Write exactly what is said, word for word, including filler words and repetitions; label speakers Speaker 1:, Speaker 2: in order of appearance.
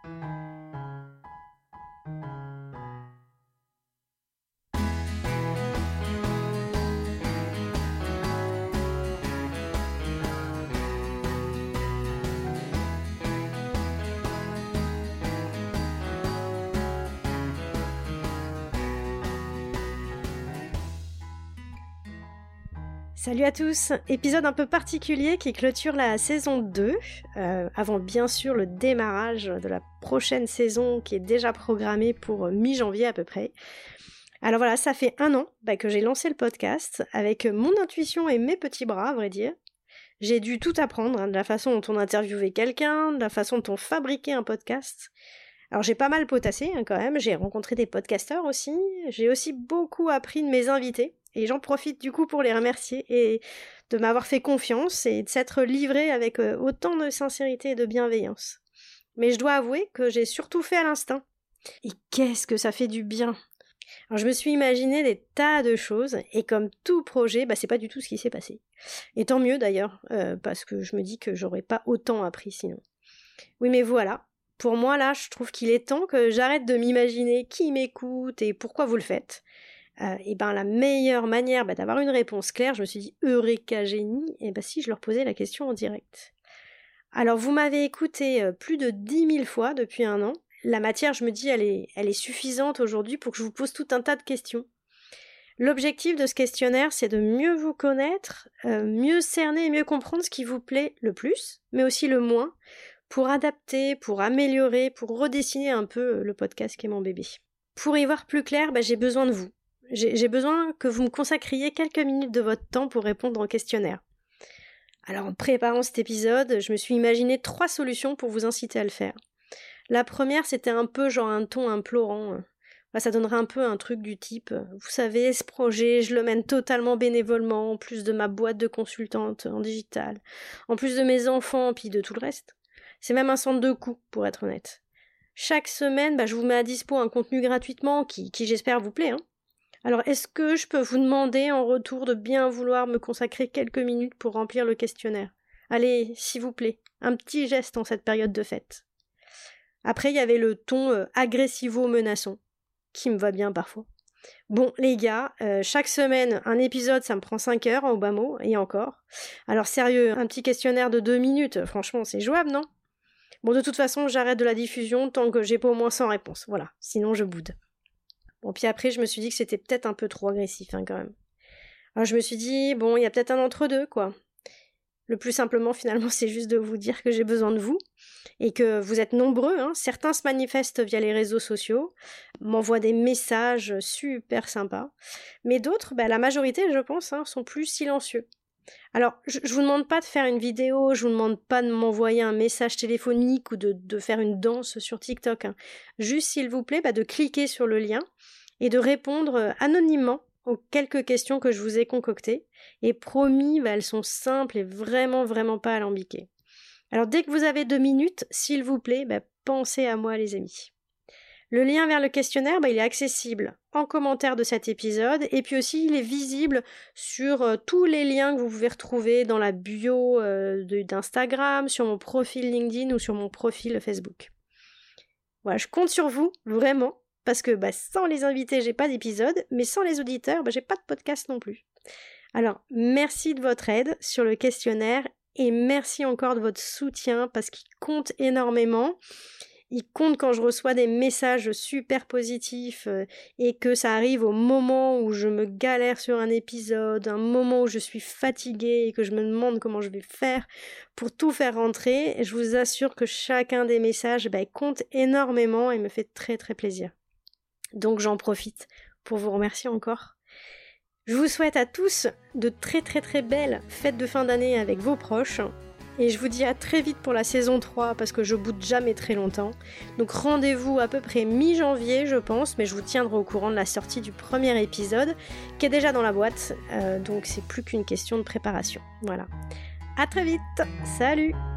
Speaker 1: Salut à tous, épisode un peu particulier qui clôture la saison deux, euh, avant bien sûr le démarrage de la prochaine saison qui est déjà programmée pour mi-janvier à peu près. Alors voilà, ça fait un an bah, que j'ai lancé le podcast avec mon intuition et mes petits bras à vrai dire. J'ai dû tout apprendre, hein, de la façon dont on interviewait quelqu'un, de la façon dont on fabriquait un podcast. Alors j'ai pas mal potassé hein, quand même, j'ai rencontré des podcasteurs aussi, j'ai aussi beaucoup appris de mes invités. Et j'en profite du coup pour les remercier et de m'avoir fait confiance et de s'être livré avec autant de sincérité et de bienveillance. Mais je dois avouer que j'ai surtout fait à l'instinct. Et qu'est-ce que ça fait du bien! Alors je me suis imaginé des tas de choses et comme tout projet, bah c'est pas du tout ce qui s'est passé. Et tant mieux d'ailleurs, euh, parce que je me dis que j'aurais pas autant appris sinon. Oui mais voilà, pour moi là je trouve qu'il est temps que j'arrête de m'imaginer qui m'écoute et pourquoi vous le faites. Euh, et ben la meilleure manière bah, d'avoir une réponse claire, je me suis dit Eureka génie, et ben si je leur posais la question en direct. Alors vous m'avez écouté euh, plus de dix mille fois depuis un an. La matière, je me dis, elle est, elle est suffisante aujourd'hui pour que je vous pose tout un tas de questions. L'objectif de ce questionnaire, c'est de mieux vous connaître, euh, mieux cerner et mieux comprendre ce qui vous plaît le plus, mais aussi le moins, pour adapter, pour améliorer, pour redessiner un peu le podcast qui est mon bébé. Pour y voir plus clair, bah, j'ai besoin de vous. J'ai, j'ai besoin que vous me consacriez quelques minutes de votre temps pour répondre au questionnaire. Alors en préparant cet épisode, je me suis imaginé trois solutions pour vous inciter à le faire. La première, c'était un peu genre un ton implorant. Bah, ça donnerait un peu un truc du type « Vous savez, ce projet, je le mène totalement bénévolement, en plus de ma boîte de consultante en digital, en plus de mes enfants, puis de tout le reste. C'est même un centre de coût, pour être honnête. Chaque semaine, bah, je vous mets à dispo un contenu gratuitement qui, qui j'espère vous plaît, hein. Alors, est-ce que je peux vous demander en retour de bien vouloir me consacrer quelques minutes pour remplir le questionnaire ? Allez, s'il vous plaît, un petit geste en cette période de fête. » Après, il y avait le ton euh, agressivo-menaçant, qui me va bien parfois. Bon, les gars, euh, chaque semaine, un épisode, ça me prend cinq heures en bas mot, et encore. Alors sérieux, un petit questionnaire de deux minutes, franchement, c'est jouable, non ? Bon, de toute façon, j'arrête de la diffusion tant que j'ai pas au moins cent réponses, voilà, sinon je boude. Bon, puis après, je me suis dit que c'était peut-être un peu trop agressif, hein, quand même. Alors je me suis dit, bon, il y a peut-être un entre-deux, quoi. Le plus simplement, finalement, c'est juste de vous dire que j'ai besoin de vous, et que vous êtes nombreux, hein. Certains se manifestent via les réseaux sociaux, m'envoient des messages super sympas, mais d'autres, bah, la majorité, je pense, hein, sont plus silencieux. Alors, je, je vous demande pas de faire une vidéo, je vous demande pas de m'envoyer un message téléphonique ou de, de faire une danse sur TikTok, hein. Juste, s'il vous plaît, bah, de cliquer sur le lien et de répondre anonymement aux quelques questions que je vous ai concoctées. Et promis, bah, elles sont simples et vraiment, vraiment pas alambiquées. Alors, dès que vous avez deux minutes, s'il vous plaît, bah, pensez à moi, les amis. Le lien vers le questionnaire, bah, il est accessible en commentaire de cet épisode et puis aussi il est visible sur euh, tous les liens que vous pouvez retrouver dans la bio euh, de, d'Instagram, sur mon profil LinkedIn ou sur mon profil Facebook. Voilà, je compte sur vous, vraiment, parce que bah, sans les invités, j'ai pas d'épisode, mais sans les auditeurs, bah, j'ai pas de podcast non plus. Alors, merci de votre aide sur le questionnaire et merci encore de votre soutien parce qu'il compte énormément. Il compte quand je reçois des messages super positifs euh, et que ça arrive au moment où je me galère sur un épisode, un moment où je suis fatiguée et que je me demande comment je vais faire pour tout faire rentrer. Et je vous assure que chacun des messages bah, compte énormément et me fait très très plaisir. Donc j'en profite pour vous remercier encore. Je vous souhaite à tous de très très très belles fêtes de fin d'année avec vos proches. Et je vous dis à très vite pour la saison trois parce que je boude jamais très longtemps. Donc rendez-vous à peu près mi-janvier je pense, mais je vous tiendrai au courant de la sortie du premier épisode qui est déjà dans la boîte. Euh, donc c'est plus qu'une question de préparation. Voilà. À très vite. Salut!